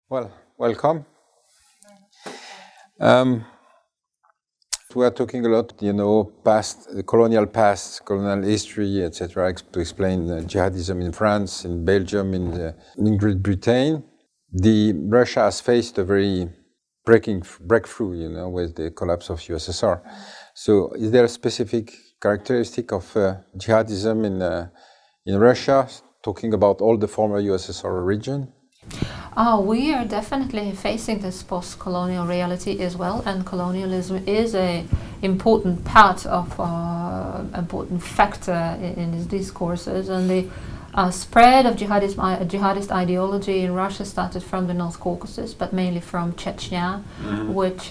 Well, welcome. We are talking a lot, past, the colonial past, colonial history, etc., to explain jihadism in France, in Belgium, in Great Britain. Russia has faced a very breakthrough, with the collapse of USSR. So, is there a specific characteristic of jihadism in Russia, talking about all the former USSR region? We are definitely facing this post-colonial reality as well, and colonialism is an important part of important factor in these discourses. And the spread of jihadist ideology in Russia started from the North Caucasus, but mainly from Chechnya, which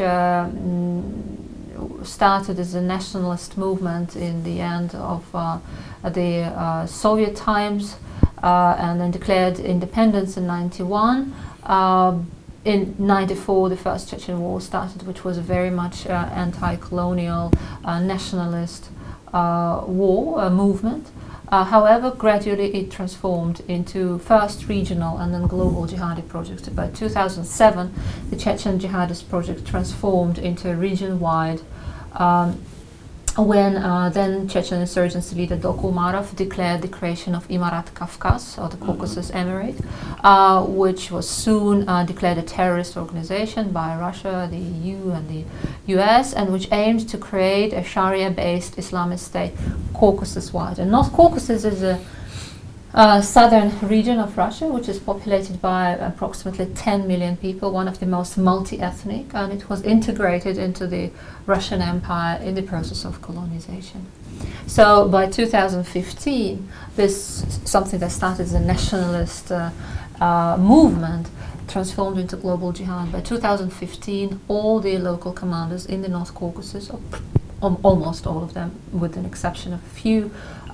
started as a nationalist movement in the end of the Soviet times. And then declared independence in 91. In 94, the First Chechen War started, which was a very much anti-colonial, nationalist war movement. However, gradually it transformed into first regional and then global jihadi projects. By 2007, the Chechen jihadist project transformed into a region-wide when then Chechen insurgency leader Doku Umarov declared the creation of Imarat Kafkas, or the Caucasus Emirate, which was soon declared a terrorist organization by Russia, the EU and the US, and which aimed to create a Sharia-based Islamist state Caucasus-wide. And North Caucasus is a southern region of Russia, which is populated by approximately 10 million people, one of the most multi-ethnic, and it was integrated into the Russian Empire in the process of colonization. So by 2015, this something that started as a nationalist movement transformed into global jihad. By 2015, all the local commanders in the North Caucasus, almost all of them, with an exception of a few,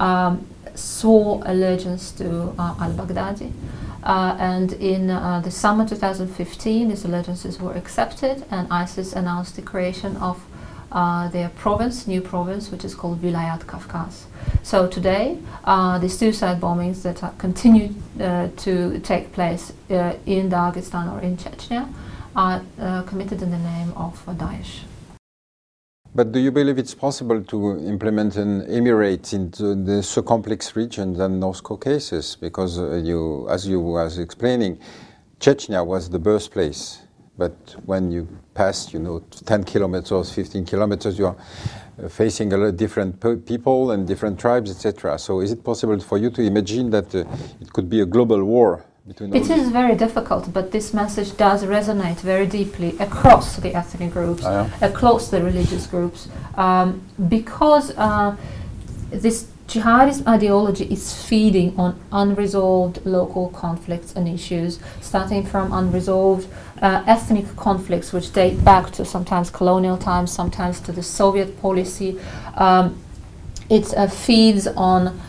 swore allegiance to al-Baghdadi, and in the summer 2015 these allegiances were accepted, and ISIS announced the creation of their new province, which is called Vilayat Kafkas. So today the suicide bombings that continue to take place in Dagestan or in Chechnya are committed in the name of Daesh. But do you believe it's possible to implement an emirate into the so complex region than North Caucasus? Because as you was explaining, Chechnya was the birthplace. But when you pass, 10 kilometers, 15 kilometers, you are facing a lot of different people and different tribes, etc. So is it possible for you to imagine that it could be a global war? It is very difficult, but this message does resonate very deeply across the ethnic groups, across the religious groups, because this jihadist ideology is feeding on unresolved local conflicts and issues, starting from unresolved ethnic conflicts, which date back to sometimes colonial times, sometimes to the Soviet policy. It feeds on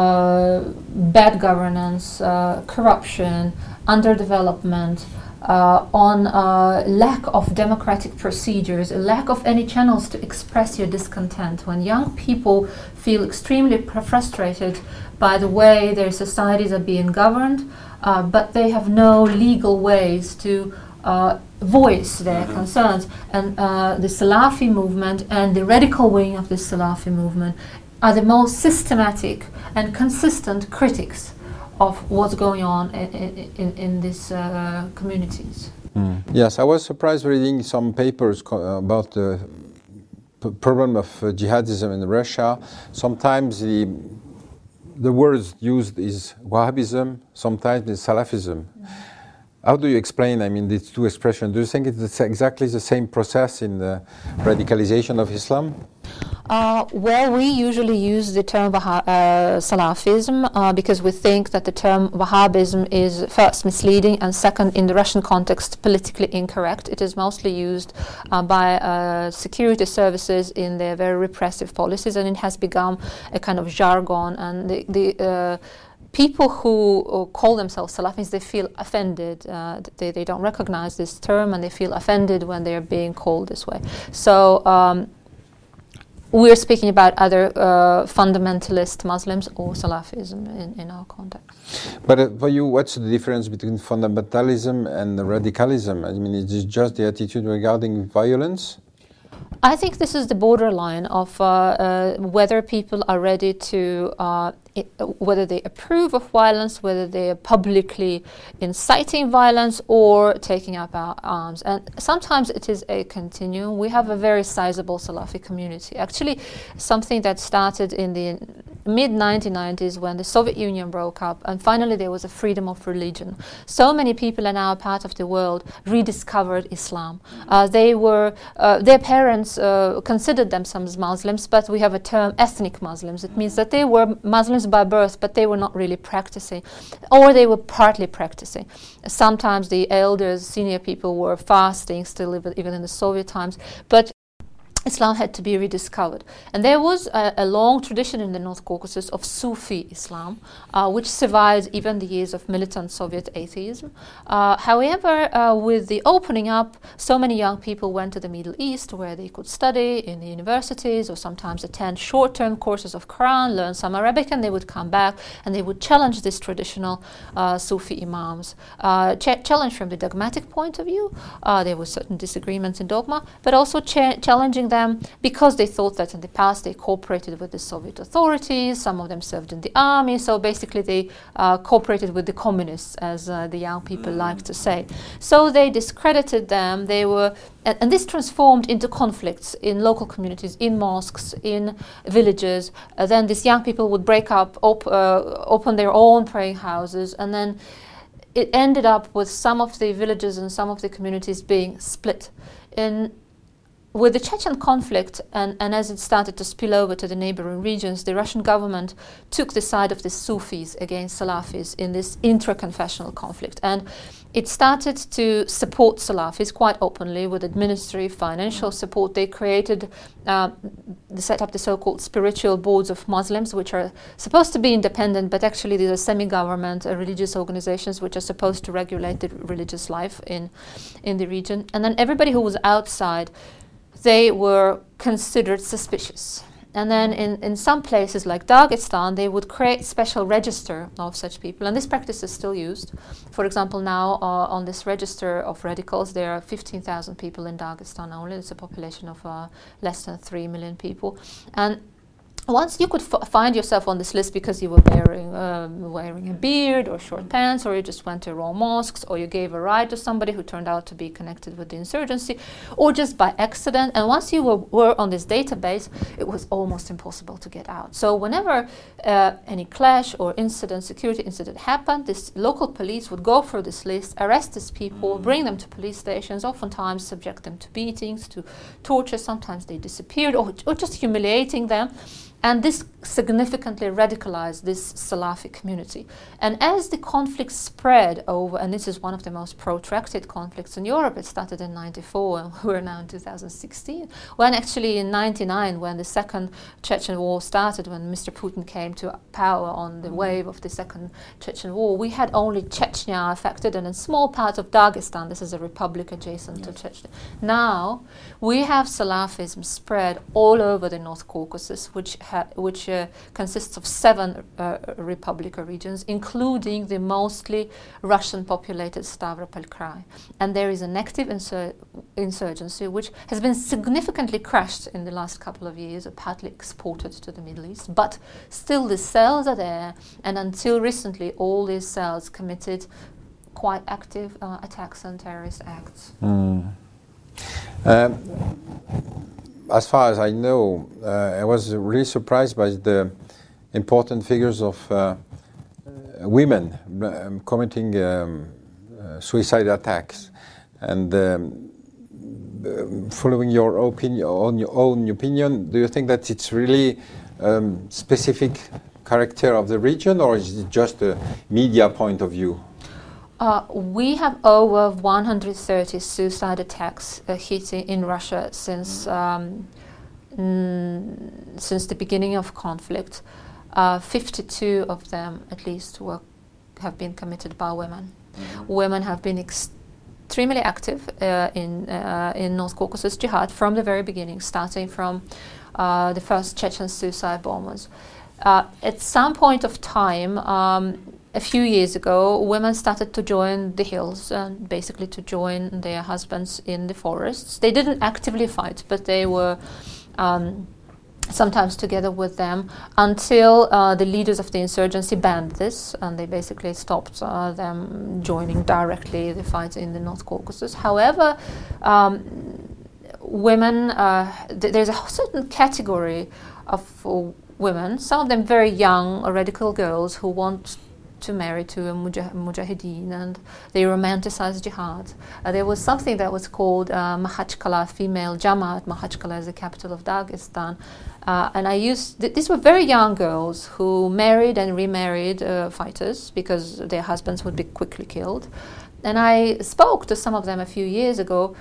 bad governance, corruption, underdevelopment, on lack of democratic procedures, a lack of any channels to express your discontent. When young people feel extremely frustrated by the way their societies are being governed, but they have no legal ways to voice their concerns. And the Salafi movement and the radical wing of the Salafi movement are the most systematic and consistent critics of what's going on in these communities. Yes, I was surprised reading some papers about the problem of jihadism in Russia. Sometimes the words used is Wahhabism, sometimes it's Salafism. How do you explain, these two expressions? Do you think it's exactly the same process in the radicalization of Islam? Well, we usually use the term Salafism because we think that the term Wahhabism is first misleading and second, in the Russian context, politically incorrect. It is mostly used by security services in their very repressive policies, and it has become a kind of jargon, and the people who call themselves Salafis, they feel offended. They don't recognize this term, and they feel offended when they are being called this way. So we're speaking about other fundamentalist Muslims or Salafism in our context. But for you, what's the difference between fundamentalism and radicalism? I mean, is it just the attitude regarding violence? I think this is the borderline of whether people are ready to, whether they approve of violence, whether they are publicly inciting violence or taking up arms. And sometimes it is a continuum. We have a very sizable Salafi community. Actually, something that started in the mid-1990s when the Soviet Union broke up, and finally there was a freedom of religion. So many people in our part of the world rediscovered Islam. Their parents considered themselves Muslims, but we have a term ethnic Muslims. It means that they were Muslims by birth, but they were not really practicing, or they were partly practicing. Sometimes the elders, senior people were fasting still, even in the Soviet times, but Islam had to be rediscovered. And there was a long tradition in the North Caucasus of Sufi Islam, which survived even the years of militant Soviet atheism. However, with the opening up, so many young people went to the Middle East where they could study in the universities or sometimes attend short-term courses of Quran, learn some Arabic, and they would come back and they would challenge this traditional Sufi imams. Challenge from the dogmatic point of view. There were certain disagreements in dogma, but also challenging them because they thought that in the past they cooperated with the Soviet authorities. Some of them served in the army, so basically they cooperated with the communists, as the young people like to say. So they discredited them. They were, and this transformed into conflicts in local communities, in mosques, in villages. Then these young people would break up, open their own praying houses, and then it ended up with some of the villages and some of the communities being split. With the Chechen conflict, and as it started to spill over to the neighboring regions, the Russian government took the side of the Sufis against Salafis in this intra-confessional conflict. And it started to support Salafis quite openly with administrative, financial support. They created, they set up the so-called spiritual boards of Muslims, which are supposed to be independent, but actually these are semi-government religious organizations which are supposed to regulate the religious life in the region. And then everybody who was outside, they were considered suspicious. And then in some places like Dagestan, they would create special register of such people. And this practice is still used. For example, now on this register of radicals, there are 15,000 people in Dagestan only. It's a population of less than 3 million people. And once you could find yourself on this list because you were wearing a beard or short pants, or you just went to wrong mosques, or you gave a ride to somebody who turned out to be connected with the insurgency, or just by accident. And once you were on this database, it was almost impossible to get out. So whenever any clash or security incident happened, this local police would go through this list, arrest these people, bring them to police stations, oftentimes subject them to beatings, to torture. Sometimes they disappeared, or just humiliating them. And this significantly radicalized this Salafi community. And as the conflict spread over, and this is one of the most protracted conflicts in Europe, it started in 1994, and we're now in 2016, when actually in 1999, when the second Chechen war started, when Mr. Putin came to power on the wave of the second Chechen war, we had only Chechnya affected and a small part of Dagestan. This is a republic adjacent to Chechnya. Now, we have Salafism spread all over the North Caucasus, which consists of 7 republic regions, including the mostly Russian-populated Stavropol Krai. And there is an active insurgency which has been significantly crushed in the last couple of years, or partly exported to the Middle East. But still the cells are there, and until recently all these cells committed quite active attacks and terrorist acts. As far as I know, I was really surprised by the important figures of women committing suicide attacks. And following your opinion, on your own opinion, do you think that it's really specific character of the region, or is it just a media point of view? We have over 130 suicide attacks hitting in Russia since the beginning of conflict. 52 of them, at least, have been committed by women. Women have been extremely active in North Caucasus jihad from the very beginning, starting from the first Chechen suicide bombers. At some point of time, a few years ago, women started to join the hills and basically to join their husbands in the forests. They didn't actively fight, but they were sometimes together with them until the leaders of the insurgency banned this, and they basically stopped them joining directly the fight in the North Caucasus. However, women, there's a certain category of women, some of them very young, radical girls who want to marry to a mujahideen, and they romanticize jihad. There was something that was called Makhachkala, female Jamaat. Makhachkala is the capital of Dagestan. And these were very young girls who married and remarried fighters because their husbands would be quickly killed. And I spoke to some of them a few years ago.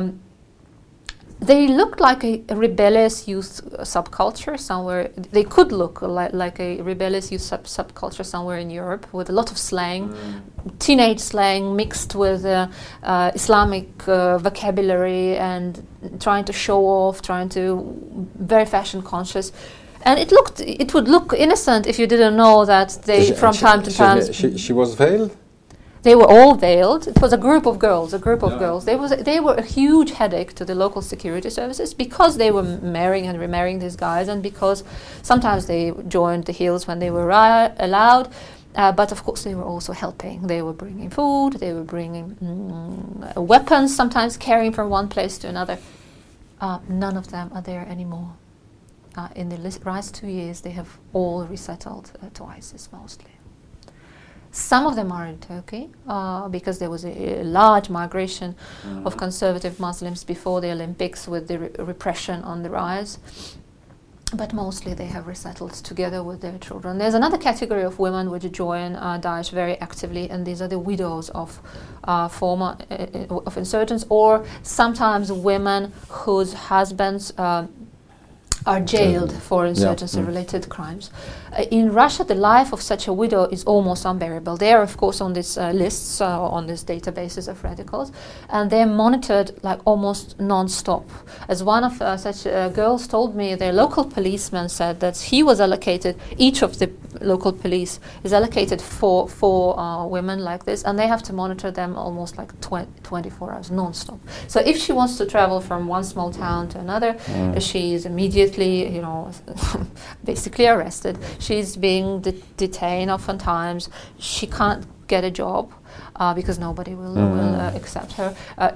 They looked like a rebellious youth subculture somewhere. They could look like a rebellious youth subculture somewhere in Europe with a lot of slang, teenage slang mixed with Islamic vocabulary and trying to show off, very fashion conscious. And it would look innocent if you didn't know that they, from time to time... She was veiled? They were all veiled. It was a group of girls. Girls. They were a huge headache to the local security services because they were marrying and remarrying these guys, and because sometimes they joined the hills when they were allowed. But of course, they were also helping. They were bringing food. They were bringing weapons. Sometimes carrying from one place to another. None of them are there anymore. In the last 2 years, they have all resettled to ISIS mostly. Some of them are in Turkey because there was a large migration of conservative Muslims before the Olympics with the repression on the rise. But mostly they have resettled together with their children. There's another category of women which join Daesh very actively, and these are the widows of former insurgents, or sometimes women whose husbands are jailed for insurgency-related crimes. In Russia, the life of such a widow is almost unbearable. They are, of course, on these lists, on these databases of radicals, and they're monitored like almost non-stop. As one of such girls told me, their local policeman said that he was allocated, each of the local police is allocated for women like this, and they have to monitor them almost like 24 hours non-stop. So if she wants to travel from one small town to another, she is immediately, basically arrested. She's being detained oftentimes. She can't get a job because nobody will accept her.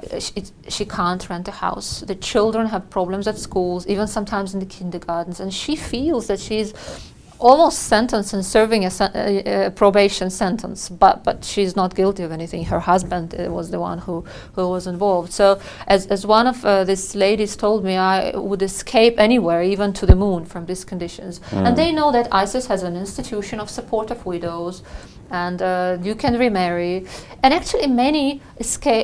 She can't rent a house. The children have problems at schools, even sometimes in the kindergartens, and she feels that she's almost sentenced and serving a probation sentence, but she's not guilty of anything. Her husband was the one who was involved. So as one of these ladies told me, I would escape anywhere, even to the moon, from these conditions. And they know that ISIS has an institution of support of widows, and you can remarry. And actually many escape.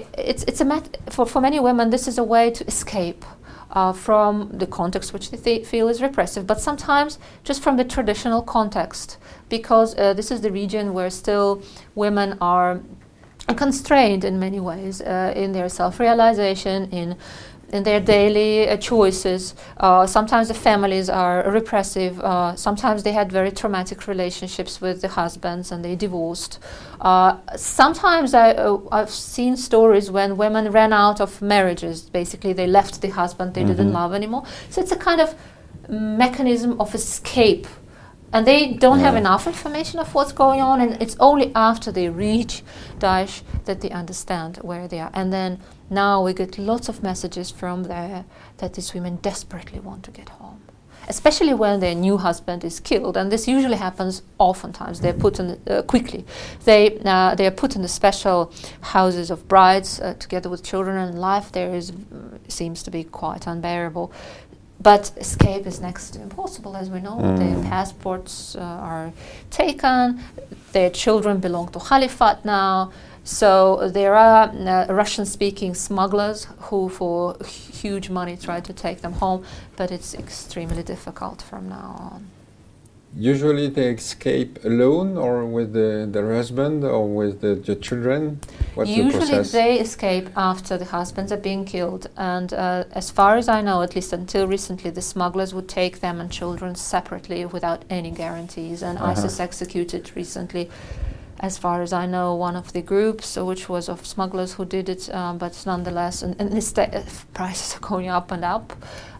For many women, this is a way to escape from the context which they feel is repressive, but sometimes just from the traditional context, because this is the region where still women are constrained in many ways in their self-realization, in their daily choices. Sometimes the families are repressive. Sometimes they had very traumatic relationships with the husbands and they divorced. Sometimes I've seen stories when women ran out of marriages. Basically, they left the husband they didn't love anymore. So it's a kind of mechanism of escape. And they don't have enough information of what's going on, and it's only after they reach Daesh that they understand where they are. And then now we get lots of messages from there that these women desperately want to get home, especially when their new husband is killed. And this usually happens oftentimes. They're put in quickly. They are put in the special houses of brides together with children, and life there seems to be quite unbearable. But escape is next to impossible, as we know. Their passports are taken. Their children belong to Caliphate now. So there are Russian-speaking smugglers who, for huge money, try to take them home. But it's extremely difficult from now on. usually they escape alone or with their husband or with the children? What's the process? Usually they escape after the husbands are being killed, and as far as I know, at least until recently, the smugglers would take them and children separately without any guarantees, and ISIS executed recently, as far as I know, one of the groups, which was of smugglers who did it, but nonetheless, and prices are going up and up.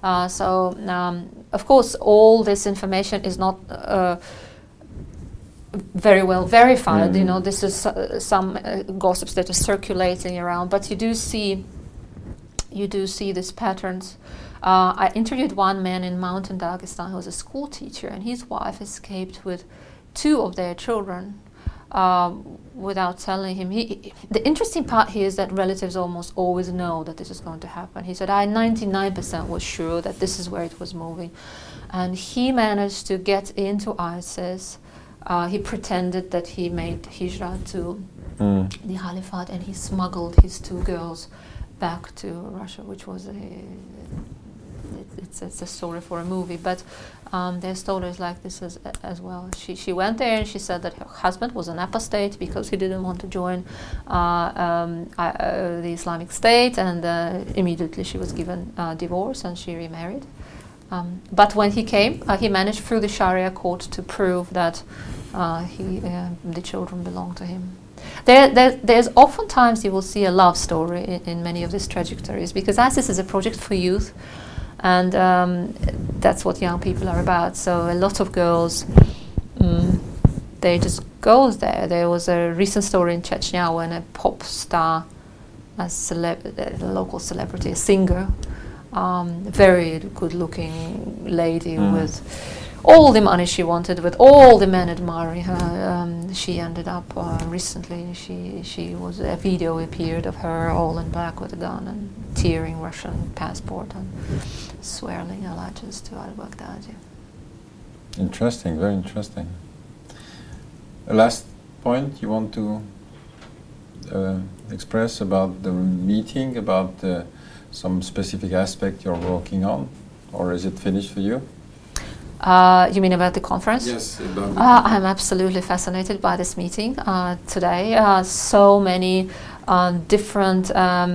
Of course, all this information is not very well verified. You know, this is some gossips that are circulating around, but you do see these patterns. I interviewed one man in mountain Dagestan who was a school teacher, and his wife escaped with 2 of their children without telling him. The interesting part here is that relatives almost always know that this is going to happen. He said, I 99% was sure that this is where it was moving. And he managed to get into ISIS. He pretended that he made hijrah to the Caliphate, and he smuggled his 2 girls back to Russia, which was it's a story for a movie, but there's stories like this as well. She went there and she said that her husband was an apostate because he didn't want to join the Islamic State, and immediately she was given divorce and she remarried. But when he came, he managed through the Sharia court to prove that the children belonged to him. There's oftentimes you will see a love story in many of these trajectories, because ISIS is a project for youth, and that's what young people are about. So a lot of girls, they just go there. There was a recent story in Chechnya when a pop star, a local celebrity, a singer, very good-looking lady with all the money she wanted, with all the men admiring her. She ended up recently. A video appeared of her all in black with a gun and tearing Russian passport and swearing allegiance to al-Baghdadi. Interesting, very interesting. A last point you want to express about the meeting, about some specific aspect you're working on, or is it finished for you? You mean about the conference? Yes. About I'm absolutely fascinated by this meeting today. So many different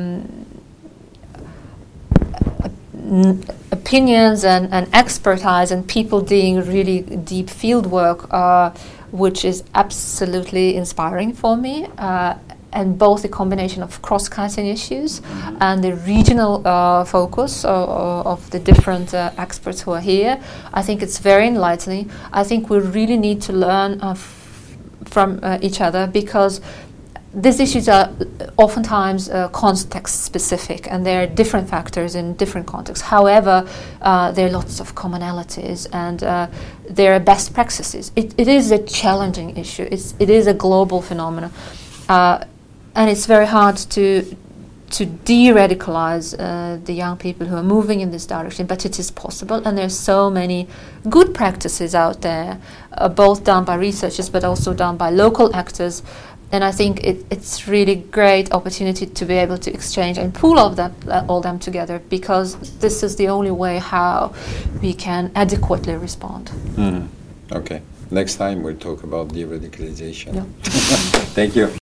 opinions and expertise, and people doing really deep field work, which is absolutely inspiring for me. And both the combination of cross-cutting issues and the regional focus of the different experts who are here, I think it's very enlightening. I think we really need to learn from each other, because these issues are oftentimes context-specific, and there are different factors in different contexts. However, there are lots of commonalities, and there are best practices. It is a challenging issue. It is a global phenomenon. And it's very hard to de-radicalize the young people who are moving in this direction, but it is possible, and there's so many good practices out there, both done by researchers but also done by local actors, and I think it's really great opportunity to be able to exchange and pool all them together, because this is the only way how we can adequately respond. Okay, next time we'll talk about de-radicalization. Yeah. Thank you.